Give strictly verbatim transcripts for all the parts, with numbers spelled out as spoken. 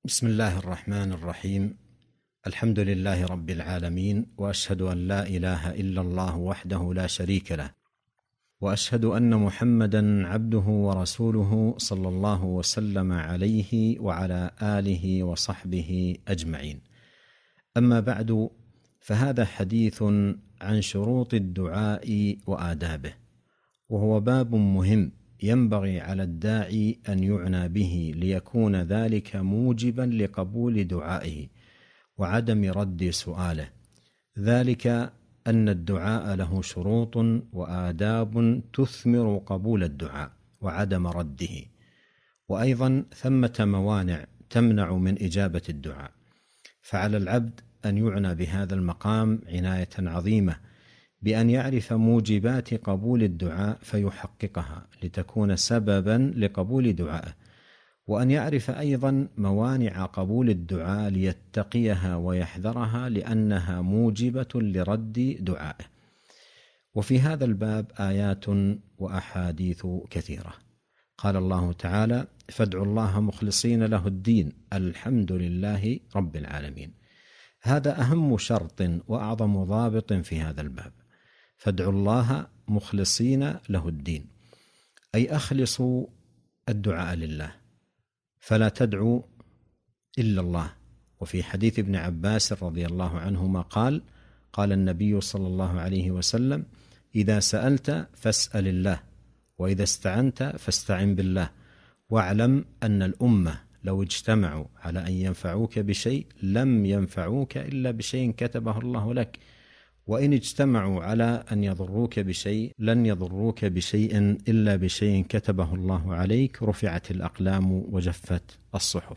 بسم الله الرحمن الرحيم. الحمد لله رب العالمين، وأشهد أن لا إله إلا الله وحده لا شريك له، وأشهد أن محمدا عبده ورسوله صلى الله وسلم عليه وعلى آله وصحبه أجمعين. أما بعد، فهذا حديث عن شروط الدعاء وآدابه، وهو باب مهم ينبغي على الداعي أن يعنى به ليكون ذلك موجبا لقبول دعائه وعدم رد سؤاله. ذلك أن الدعاء له شروط وآداب تثمر قبول الدعاء وعدم رده، وأيضا ثمة موانع تمنع من إجابة الدعاء، فعلى العبد أن يعنى بهذا المقام عناية عظيمة بأن يعرف موجبات قبول الدعاء فيحققها لتكون سببا لقبول دعائه، وأن يعرف أيضا موانع قبول الدعاء ليتقيها ويحذرها لأنها موجبة لرد دعائه. وفي هذا الباب آيات وأحاديث كثيرة. قال الله تعالى: فادعوا الله مخلصين له الدين الحمد لله رب العالمين. هذا أهم شرط وأعظم ضابط في هذا الباب، فادعوا الله مخلصين له الدين، أي أخلصوا الدعاء لله، فلا تدعوا إلا الله. وفي حديث ابن عباس رضي الله عنهما قال: قال النبي صلى الله عليه وسلم: إذا سألت فاسأل الله، وإذا استعنت فاستعن بالله، واعلم أن الأمة لو اجتمعوا على أن ينفعوك بشيء لم ينفعوك إلا بشيء كتبه الله لك، وإن اجتمعوا على أن يضروك بشيء لن يضروك بشيء إلا بشيء كتبه الله عليك، رفعت الأقلام وجفت الصحف.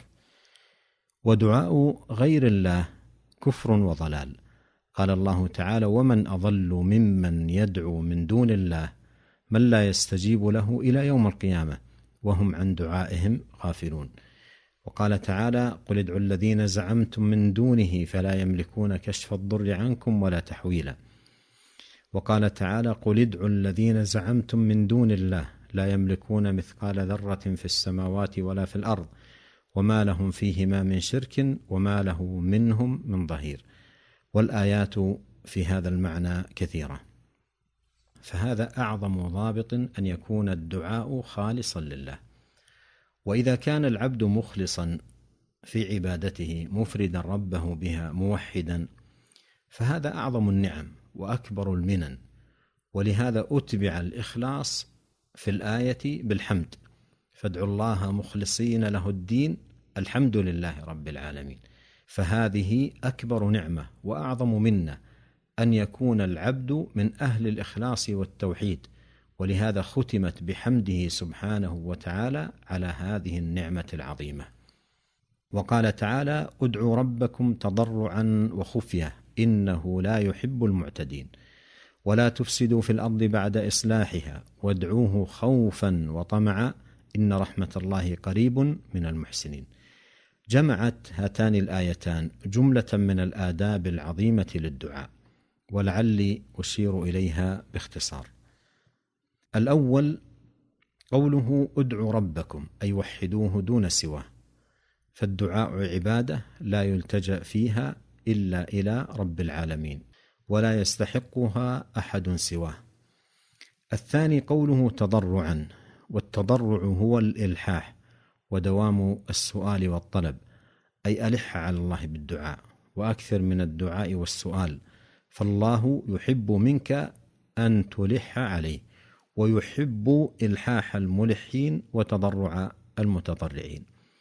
ودعاء غير الله كفر وضلال. قال الله تعالى: ومن أضل ممن يدعو من دون الله من لا يستجيب له إلى يوم القيامة وهم عن دعائهم غافلون. وقال تعالى: قل ادعوا الذين زعمتم من دونه فلا يملكون كشف الضر عنكم ولا تحويلا. وقال تعالى: قل ادعوا الذين زعمتم من دون الله لا يملكون مثقال ذرة في السماوات ولا في الأرض وما لهم فيهما من شرك وما له منهم من ظهير. والآيات في هذا المعنى كثيرة. فهذا أعظم ضابط أن يكون الدعاء خالصا لله. وإذا كان العبد مخلصا في عبادته مفردا ربه بها موحدا، فهذا أعظم النعم وأكبر المنن. ولهذا أتبع الإخلاص في الآية بالحمد: فادعوا الله مخلصين له الدين الحمد لله رب العالمين. فهذه أكبر نعمة وأعظم منة أن يكون العبد من أهل الإخلاص والتوحيد، ولهذا ختمت بحمده سبحانه وتعالى على هذه النعمة العظيمة. وقال تعالى: ادعوا ربكم تضرعا وخفية إنه لا يحب المعتدين ولا تفسدوا في الأرض بعد إصلاحها وادعوه خوفا وطمعا إن رحمة الله قريب من المحسنين. جمعت هاتان الآيتان جملة من الآداب العظيمة للدعاء، ولعلي أشير إليها باختصار. الأول قوله: ادعوا ربكم، أي وحدوه دون سواه، فالدعاء عبادة لا يلتجأ فيها إلا إلى رب العالمين ولا يستحقها أحد سواه. الثاني قوله: تضرعا، والتضرع هو الإلحاح ودوام السؤال والطلب، أي ألح على الله بالدعاء وأكثر من الدعاء والسؤال، فالله يحب منك أن تلح عليه ويحب إلحاح الملحين وتضرع المتضرعين.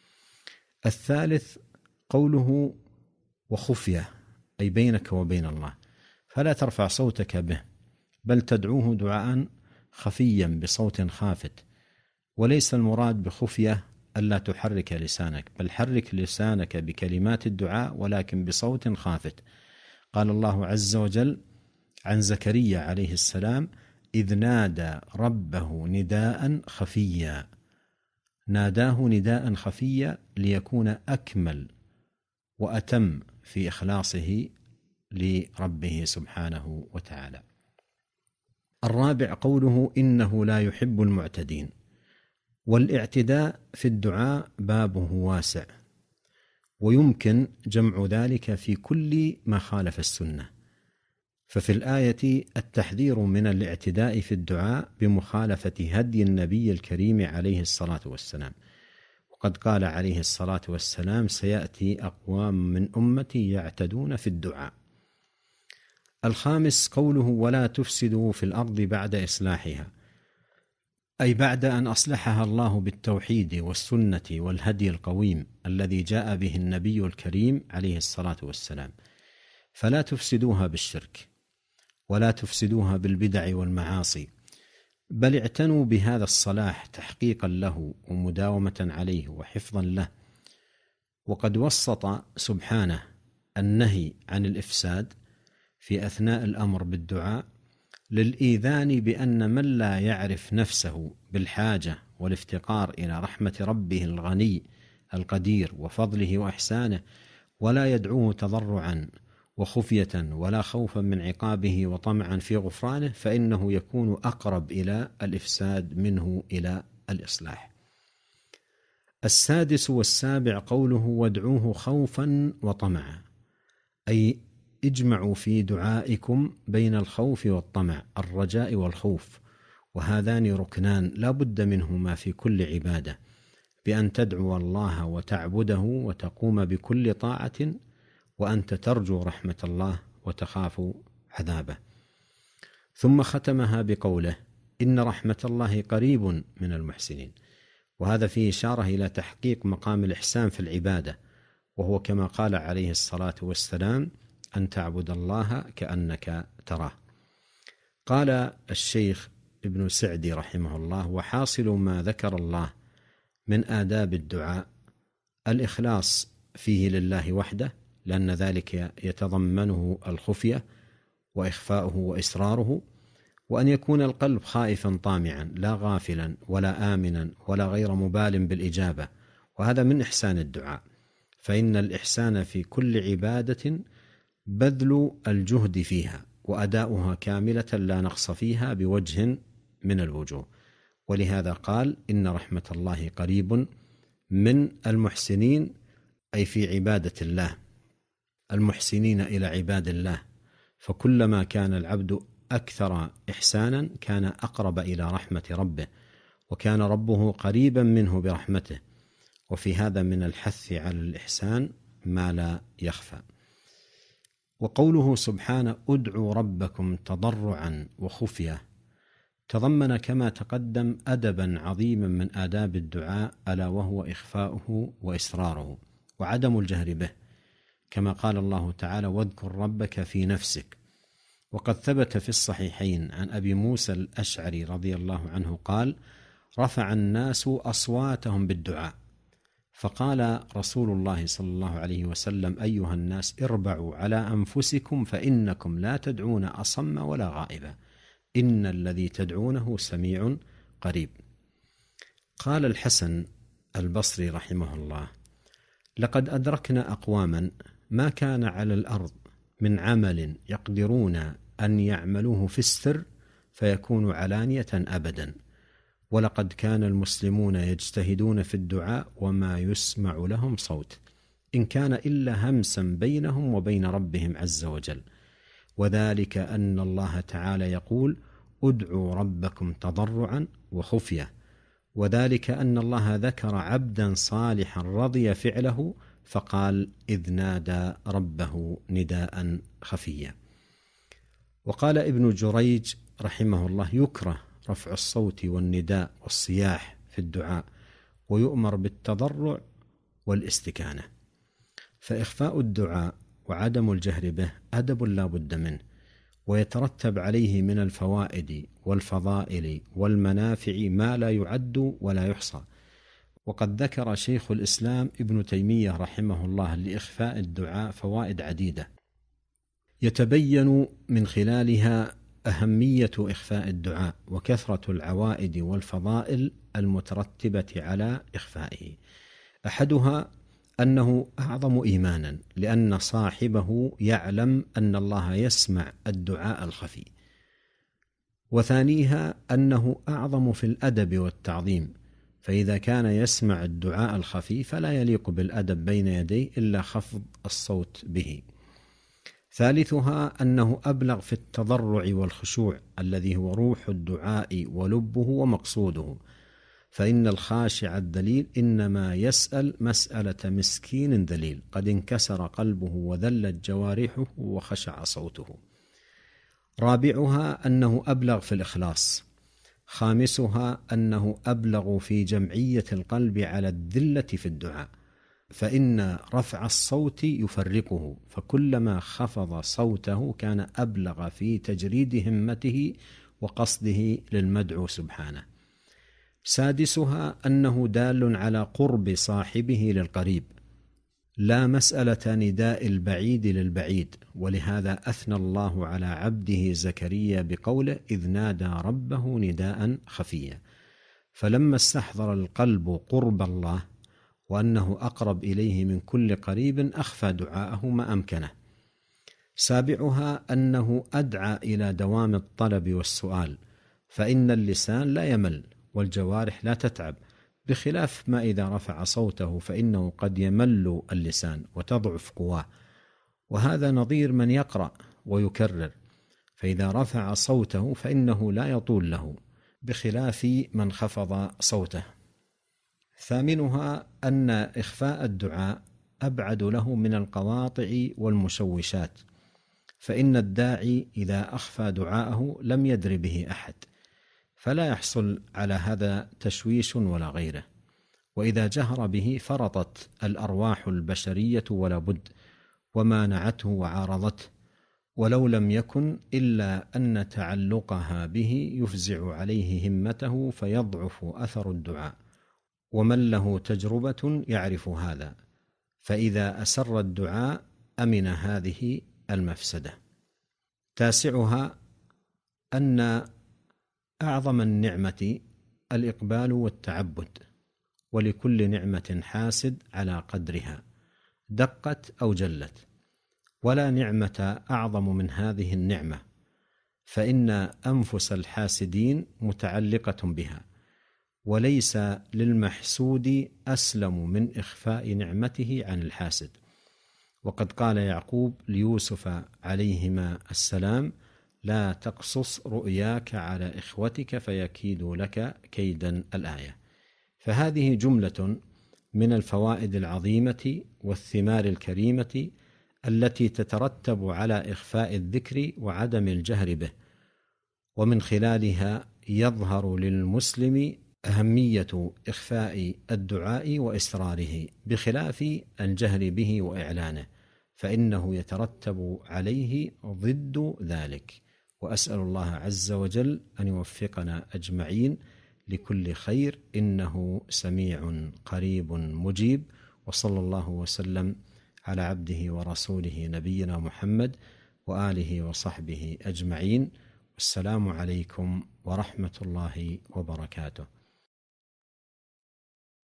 الثالث قوله: وخفية، أي بينك وبين الله، فلا ترفع صوتك به بل تدعوه دعاء خفيا بصوت خافت. وليس المراد بخفية ألا تحرك لسانك، بل حرك لسانك بكلمات الدعاء ولكن بصوت خافت. قال الله عز وجل عن زكريا عليه السلام: إذ نادى ربه نداء خفيا. ناداه نداء خفيا ليكون أكمل وأتم في إخلاصه لربه سبحانه وتعالى. الرابع قوله: إنه لا يحب المعتدين. والاعتداء في الدعاء بابه واسع، ويمكن جمع ذلك في كل ما خالف السنة. ففي الآية التحذير من الاعتداء في الدعاء بمخالفة هدي النبي الكريم عليه الصلاة والسلام، وقد قال عليه الصلاة والسلام: سيأتي أقوام من أمتي يعتدون في الدعاء. الخامس قوله: ولا تفسدوا في الأرض بعد إصلاحها، أي بعد أن أصلحها الله بالتوحيد والسنة والهدي القويم الذي جاء به النبي الكريم عليه الصلاة والسلام، فلا تفسدوها بالشرك ولا تفسدوها بالبدع والمعاصي، بل اعتنوا بهذا الصلاح تحقيقا له ومداومة عليه وحفظا له. وقد وسط سبحانه النهي عن الإفساد في أثناء الأمر بالدعاء للإيذان بأن من لا يعرف نفسه بالحاجة والافتقار إلى رحمة ربه الغني القدير وفضله وإحسانه، ولا يدعوه تضرعا وخفية ولا خوفا من عقابه وطمعا في غفرانه، فإنه يكون أقرب إلى الإفساد منه إلى الإصلاح. السادس والسابع قوله: وادعوه خوفا وطمعا، أي اجمعوا في دعائكم بين الخوف والطمع، الرجاء والخوف، وهذان ركنان لا بد منهما في كل عبادة، بأن تدعو الله وتعبده وتقوم بكل طاعة وأنت ترجو رحمة الله وتخاف عذابه. ثم ختمها بقوله: إن رحمة الله قريب من المحسنين، وهذا فيه إشارة إلى تحقيق مقام الإحسان في العبادة، وهو كما قال عليه الصلاة والسلام: أن تعبد الله كأنك تراه. قال الشيخ ابن سعدي رحمه الله: وحاصل ما ذكر الله من آداب الدعاء الإخلاص فيه لله وحده، لأن ذلك يتضمنه الخفية وإخفاؤه وإسراره، وأن يكون القلب خائفا طامعا لا غافلا ولا آمنا ولا غير مبال بالإجابة، وهذا من إحسان الدعاء، فإن الإحسان في كل عبادة بذل الجهد فيها وأداؤها كاملة لا نقص فيها بوجه من الوجوه. ولهذا قال: إن رحمة الله قريب من المحسنين، أي في عبادة الله، المحسنين إلى عباد الله، فكلما كان العبد أكثر إحسانا كان أقرب إلى رحمة ربه، وكان ربه قريبا منه برحمته. وفي هذا من الحث على الإحسان ما لا يخفى. وقوله سبحانه: ادعوا ربكم تضرعا وخفية، تضمن كما تقدم أدبا عظيما من آداب الدعاء، ألا وهو إخفاؤه وإسراره وعدم الجهر به، كما قال الله تعالى: واذكر ربك في نفسك. وقد ثبت في الصحيحين عن أبي موسى الأشعري رضي الله عنه قال: رفع الناس أصواتهم بالدعاء، فقال رسول الله صلى الله عليه وسلم: أيها الناس اربعوا على أنفسكم فإنكم لا تدعون أصم ولا غائبا، إن الذي تدعونه سميع قريب. قال الحسن البصري رحمه الله: لقد أدركنا أقواما ما كان على الأرض من عمل يقدرون أن يعملوه في السر فيكون علانية أبدا، ولقد كان المسلمون يجتهدون في الدعاء وما يسمع لهم صوت، إن كان إلا همسا بينهم وبين ربهم عز وجل، وذلك أن الله تعالى يقول: ادعوا ربكم تضرعا وخفية، وذلك أن الله ذكر عبدا صالحا رضي فعله فقال: إذ نادى ربه نداء خفيا. وقال ابن جريج رحمه الله: يكره رفع الصوت والنداء والصياح في الدعاء، ويؤمر بالتضرع والاستكانة. فإخفاء الدعاء وعدم الجهر به أدب لا بد منه، ويترتب عليه من الفوائد والفضائل والمنافع ما لا يعد ولا يحصى. وقد ذكر شيخ الإسلام ابن تيمية رحمه الله لإخفاء الدعاء فوائد عديدة يتبين من خلالها أهمية إخفاء الدعاء وكثرة العوائد والفضائل المترتبة على إخفائه. أحدها أنه أعظم إيمانا، لأن صاحبه يعلم أن الله يسمع الدعاء الخفي. وثانيها أنه أعظم في الأدب والتعظيم، فإذا كان يسمع الدعاء الخفي فلا يليق بالأدب بين يديه إلا خفض الصوت به. ثالثها أنه أبلغ في التضرع والخشوع الذي هو روح الدعاء ولبه ومقصوده، فإن الخاشع الذليل إنما يسأل مسألة مسكين ذليل قد انكسر قلبه وذلت جوارحه وخشع صوته. رابعها أنه أبلغ في الإخلاص. خامسها أنه أبلغ في جمعية القلب على الذلة في الدعاء، فإن رفع الصوت يفرقه، فكلما خفض صوته كان أبلغ في تجريد همته وقصده للمدعو سبحانه. سادسها أنه دال على قرب صاحبه للقريب، لا مسألة نداء البعيد للبعيد، ولهذا أثنى الله على عبده زكريا بقوله إذ نادى ربه نداء خفيا، فلما استحضر القلب قرب الله وأنه أقرب إليه من كل قريب أخفى دعاءه ما أمكنه. سابعها أنه أدعى إلى دوام الطلب والسؤال، فإن اللسان لا يمل والجوارح لا تتعب، بخلاف ما إذا رفع صوته فإنه قد يمل اللسان وتضعف قواه، وهذا نظير من يقرأ ويكرر، فإذا رفع صوته فإنه لا يطول له، بخلاف من خفض صوته. ثامنها أن إخفاء الدعاء أبعد له من القواطع والمشوشات، فإن الداعي إذا أخفى دعاءه لم يدر به أحد، فلا يحصل على هذا تشويش ولا غيره، وإذا جهر به فرطت الأرواح البشرية ولا بد، ومانعته وعارضته، ولو لم يكن إلا أن تعلقها به يفزع عليه همته فيضعف أثر الدعاء، ومن له تجربة يعرف هذا، فإذا أسر الدعاء أمن هذه المفسدة. تاسعها أن أعظم النعمة الإقبال والتعبد، ولكل نعمة حاسد على قدرها دقت أو جلت، ولا نعمة أعظم من هذه النعمة، فإن أنفس الحاسدين متعلقة بها، وليس للمحسود أسلم من إخفاء نعمته عن الحاسد. وقد قال يعقوب ليوسف عليهما السلام لا تقصص رؤياك على إخوتك فيكيدوا لك كيدا، الآية. فهذه جملة من الفوائد العظيمة والثمار الكريمة التي تترتب على إخفاء الذكر وعدم الجهر به، ومن خلالها يظهر للمسلم أهمية إخفاء الدعاء وإسراره بخلاف الجهر به وإعلانه، فإنه يترتب عليه ضد ذلك. وأسأل الله عز وجل أن يوفقنا أجمعين لكل خير، إنه سميع قريب مجيب. وصلى الله وسلم على عبده ورسوله نبينا محمد وآله وصحبه أجمعين، والسلام عليكم ورحمة الله وبركاته.